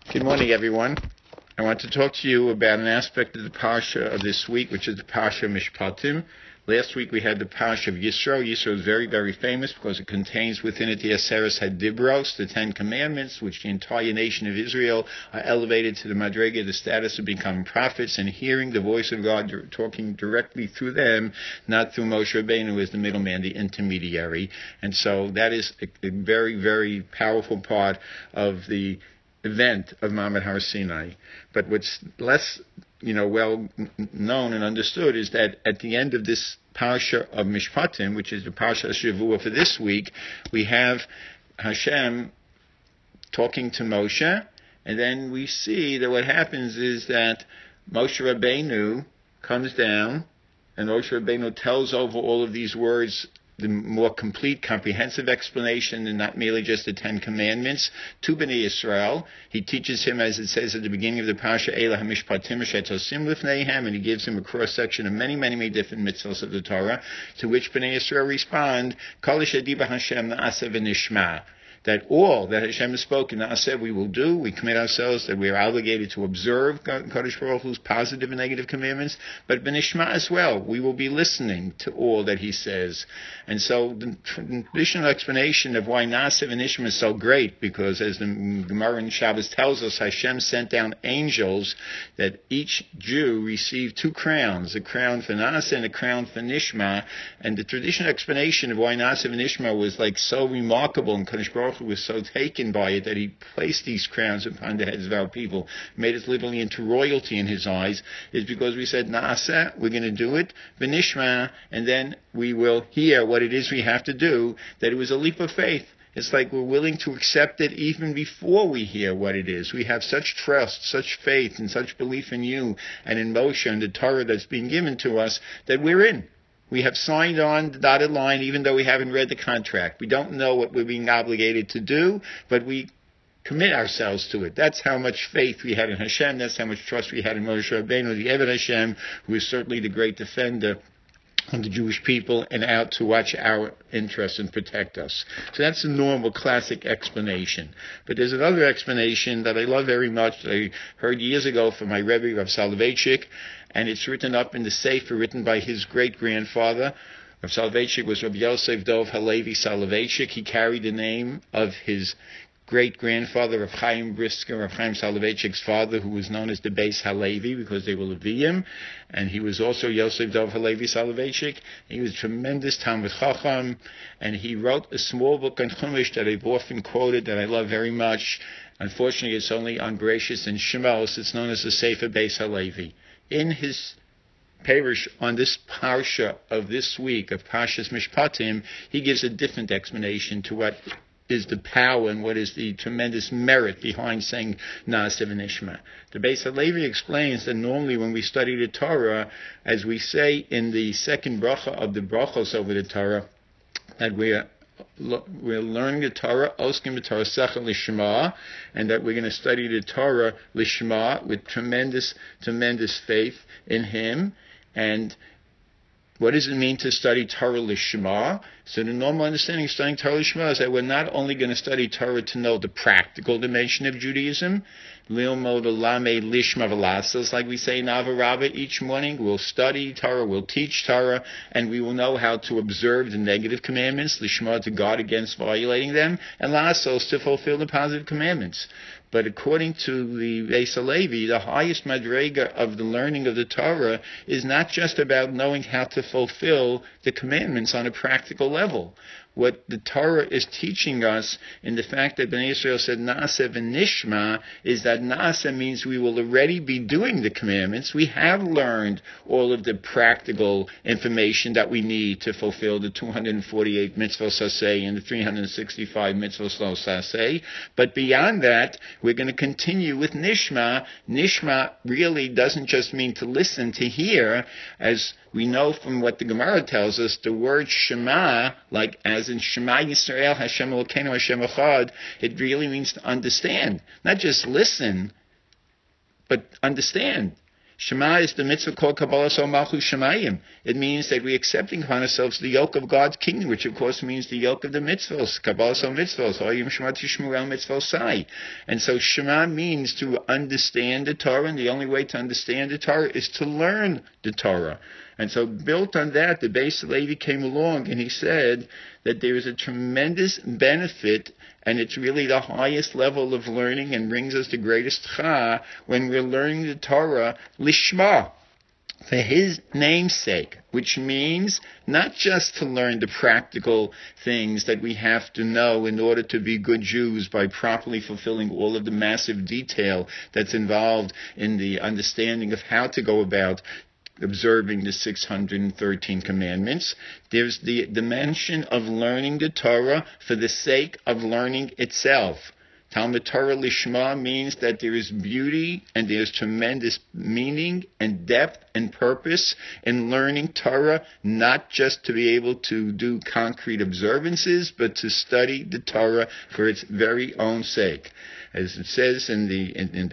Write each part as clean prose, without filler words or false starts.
Good morning, everyone. I want to talk to you about an aspect of the Parsha of this week, which is the Parsha of Mishpatim. Last week we had the Parsha of Yisro. Yisro is very, very famous because it contains within it the Aseres HaDibros, the Ten Commandments, which the entire nation of Israel are elevated to the Madrega, the status of becoming prophets and hearing the voice of God talking directly through them, not through Moshe Rabbeinu, who is the middleman, the intermediary. And so that is a very, very powerful part of the event of Ma'amad Har Sinai. But what's less, well known and understood is that at the end of this Parsha of Mishpatim, which is the Parsha Shavua for this week, we have Hashem talking to Moshe, and then we see that what happens is that Moshe Rabbeinu comes down, and Moshe Rabbeinu tells over all of these words the more complete, comprehensive explanation, and not merely just the Ten Commandments, to Bnei Yisrael. He teaches him, as it says at the beginning of the Parsha, Eila HaMishpatim Shetosim Lifneihem, and he gives him a cross-section of many, many, many different mitzvahs of the Torah, to which Bnei Yisrael respond, Kol Shadiba Hashem Na'aseh V'Nishma. That all that Hashem has spoken, Na'aseh, we will do. We commit ourselves that we are obligated to observe Kadosh Baruch Hu's positive and negative commandments, but B'nishma as well. We will be listening to all that He says. And so the traditional explanation of why Na'aseh V'nishma is so great, because as the Gemara in Shabbos tells us, Hashem sent down angels that each Jew received two crowns, a crown for Na'aseh and a crown for Nishma. And the traditional explanation of why Na'aseh V'nishma was like so remarkable, and Kadosh Baruch Hu was so taken by it that He placed these crowns upon the heads of our people, made us literally into royalty in His eyes, is because we said, Na'aseh, we're going to do it, V'nishma, and then we will hear what it is we have to do, that it was a leap of faith. It's like we're willing to accept it even before we hear what it is. We have such trust, such faith, and such belief in You and in Moshe and the Torah that's been given to us that we're in. We have signed on the dotted line even though we haven't read the contract. We don't know what we're being obligated to do, but we commit ourselves to it. That's how much faith we had in Hashem. That's how much trust we had in Moshe Rabbeinu, the Eved Hashem, who is certainly the great defender of the Jewish people and out to watch our interests and protect us. So that's a normal, classic explanation. But there's another explanation that I love very much that I heard years ago from my Rebbe, Rav Soloveitchik, and it's written up in the Sefer written by his great-grandfather. Rav Soloveitchik was Rabbi Yosef Dov Halevi Soloveitchik. He carried the name of his great-grandfather, Rav Chaim Brisker, Rav Chaim Soloveitchik's father, who was known as the Beis Halevi because they were Leviyim, and he was also Yosef Dov Halevi Soloveitchik. He was a tremendous Talmid Chacham, and he wrote a small book on Chumash that I've often quoted that I love very much. Unfortunately, it's only on Bereshis and Shemos. It's known as the Sefer Beis Halevi. In his Parish on this Parsha of this week, of Parshas Mishpatim, he gives a different explanation to what is the power and what is the tremendous merit behind saying Na'aseh V'nishma. The Beis Halevi explains that normally when we study the Torah, as we say in the second bracha of the brachos over the Torah, that we're learning the Torah, oskim b'Torah sechel lishma, and that we're going to study the Torah lishma with tremendous, tremendous faith in Him. And what does it mean to study Torah lishma? So the normal understanding of studying Torah lishma is that we're not only going to study Torah to know the practical dimension of Judaism, lilmod lame lishma v'lassos, like we say in Avarabba each morning. We'll study Torah, we'll teach Torah, and we will know how to observe the negative commandments, lishma, to guard against violating them, and lassos, to fulfill the positive commandments. But according to the Beis Halevi, the highest madrega of the learning of the Torah is not just about knowing how to fulfill the commandments on a practical level. What the Torah is teaching us in the fact that Bnei Yisrael said Na'aseh V'nishma is that Na'aseh means we will already be doing the commandments. We have learned all of the practical information that we need to fulfill the 248 mitzvot saseh and the 365 mitzvot lo saseh. But beyond that, we're going to continue with Nishma. Nishma really doesn't just mean to listen, to hear, as we know from what the Gemara tells us, the word Shema, like as in Shema Yisrael, Hashem Elokeinu, Hashem Echad, it really means to understand. Not just listen, but understand. Shema is the mitzvah called Kabbalah Sol Malchus Shemayim. It means that we're accepting upon ourselves the yoke of God's kingdom, which of course means the yoke of the mitzvahs. Kabbalah Sol mitzvahs. Oyim Shema Tishmu El Mitzvosai. And so Shema means to understand the Torah, and the only way to understand the Torah is to learn the Torah. And so built on that, the Beis Halevi came along and he said that there is a tremendous benefit, and it's really the highest level of learning and brings us the greatest cha when we're learning the Torah lishma, for his name's sake, which means not just to learn the practical things that we have to know in order to be good Jews by properly fulfilling all of the massive detail that's involved in the understanding of how to go about observing the 613 commandments. There's the dimension of learning the Torah for the sake of learning itself. Talmud Torah Lishma means that there is beauty and there's tremendous meaning and depth and purpose in learning Torah, not just to be able to do concrete observances, but to study the Torah for its very own sake. As it says in the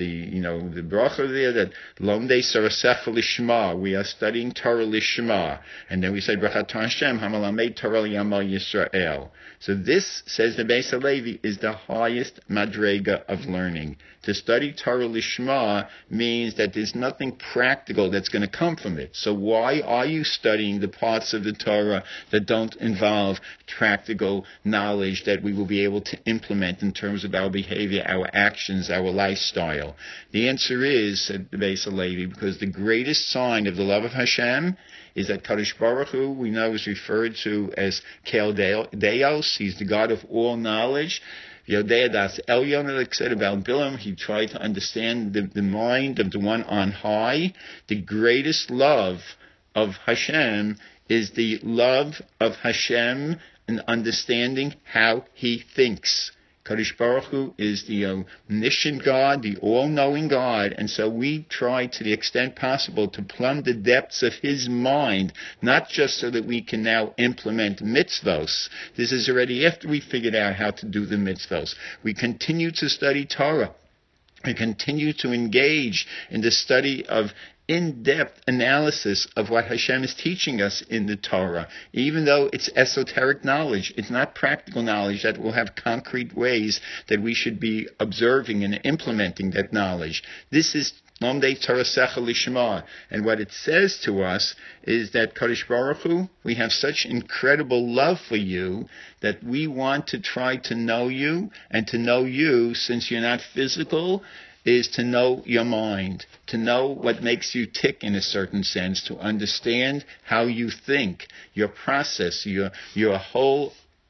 the bracha there, that Lomdei Sarasecha Lishma, we are studying Torah Lishma, and then we say Brachat Hashem Hamalamed Torah Yamal Yisrael. So this, says the Beis Halevi, is the highest madrega of learning. To study Torah Lishma means that there's nothing practical that's going to come from it. So why are you studying the parts of the Torah that don't involve practical knowledge that we will be able to implement in terms of our behavior, our actions, our lifestyle? The answer is, said the Beis Halevi, because the greatest sign of the love of Hashem is that Kadosh Baruch Hu, we know, is referred to as Kel Deos. He's the God of all knowledge. Yodea Das Elyon, like said about Bilam, he tried to understand the mind of the one on high. The greatest love of Hashem is the love of Hashem and understanding how he thinks. Kadosh Baruch Hu is the omniscient God, the all-knowing God, and so we try to the extent possible to plumb the depths of his mind, not just so that we can now implement mitzvos. This is already after we figured out how to do the mitzvos. We continue to study Torah. We continue to engage in the study of in-depth analysis of what Hashem is teaching us in the Torah. Even though it's esoteric knowledge, it's not practical knowledge that will have concrete ways that we should be observing and implementing that knowledge. This is Lomdei Torah Secha Lishma. And what it says to us is that Kadosh Baruch Hu, we have such incredible love for you that we want to try to know you, and to know you, since you're not physical, is to know your mind, to know what makes you tick in a certain sense, to understand how you think, your process, your whole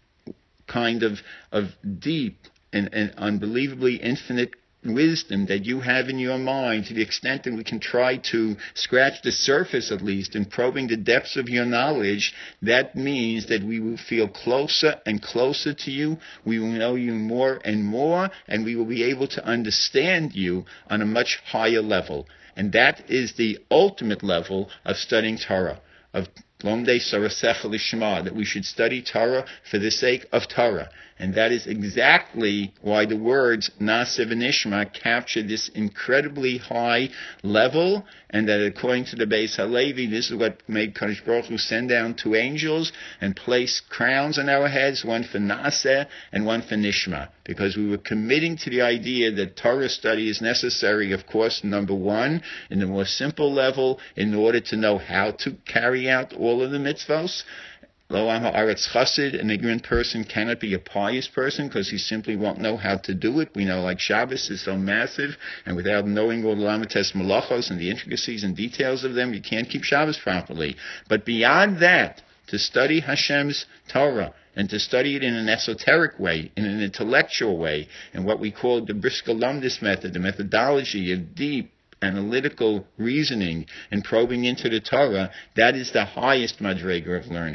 kind of deep and unbelievably infinite wisdom that you have in your mind, to the extent that we can try to scratch the surface at least in probing the depths of your knowledge. That means that we will feel closer and closer to you, we will know you more and more, and we will be able to understand you on a much higher level. And that is the ultimate level of studying Torah, of Lomdei Sarasecha Lishma, that we should study Torah for the sake of Torah. And that is exactly why the words Naaseh v'Nishma capture this incredibly high level, and that according to the Beis Halevi, this is what made Kadosh Baruch Hu send down two angels and place crowns on our heads, one for Naaseh and one for Nishma, because we were committing to the idea that Torah study is necessary, of course, number one, in the more simple level, in order to know how to carry out all of the mitzvos. Lo am ha'aretz chassid, an ignorant person cannot be a pious person because he simply won't know how to do it. We know, like Shabbos is so massive, and without knowing all the lamites malachos and the intricacies and details of them, you can't keep Shabbos properly. But beyond that, to study Hashem's Torah, and to study it in an esoteric way, in an intellectual way, in what we call the Brisker Lumdis method, the methodology of deep analytical reasoning and probing into the Torah, that is the highest madrega of learning.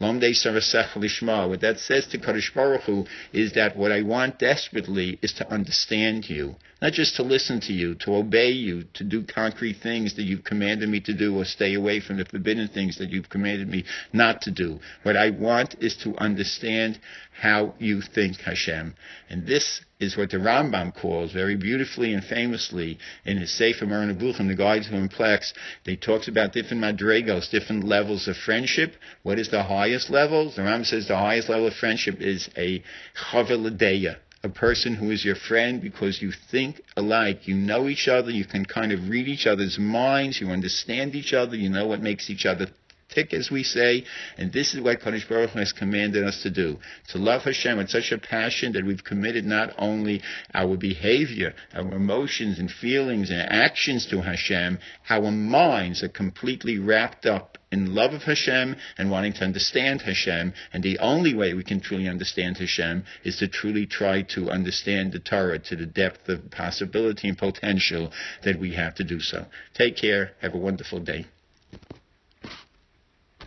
What that says to Kadosh Baruch Hu is that what I want desperately is to understand you, not just to listen to you, to obey you, to do concrete things that you've commanded me to do, or stay away from the forbidden things that you've commanded me not to do. What I want is to understand how you think, Hashem. And this is what the Rambam calls very beautifully and famously in his Sefer Moreh Nevuchim, the Guide to Complex. They talks about different madrigos, different levels of friendship. What is the highest level? The Rambam says the highest level of friendship is a chaver l'deya, a person who is your friend because you think alike, you know each other, you can kind of read each other's minds, you understand each other, you know what makes each other tick, as we say, and this is what Kadosh Baruch Hu has commanded us to do, to love Hashem with such a passion that we've committed not only our behavior, our emotions and feelings and actions to Hashem, our minds are completely wrapped up in love of Hashem and wanting to understand Hashem, and the only way we can truly understand Hashem is to truly try to understand the Torah to the depth of possibility and potential that we have to do so. Take care. Have a wonderful day.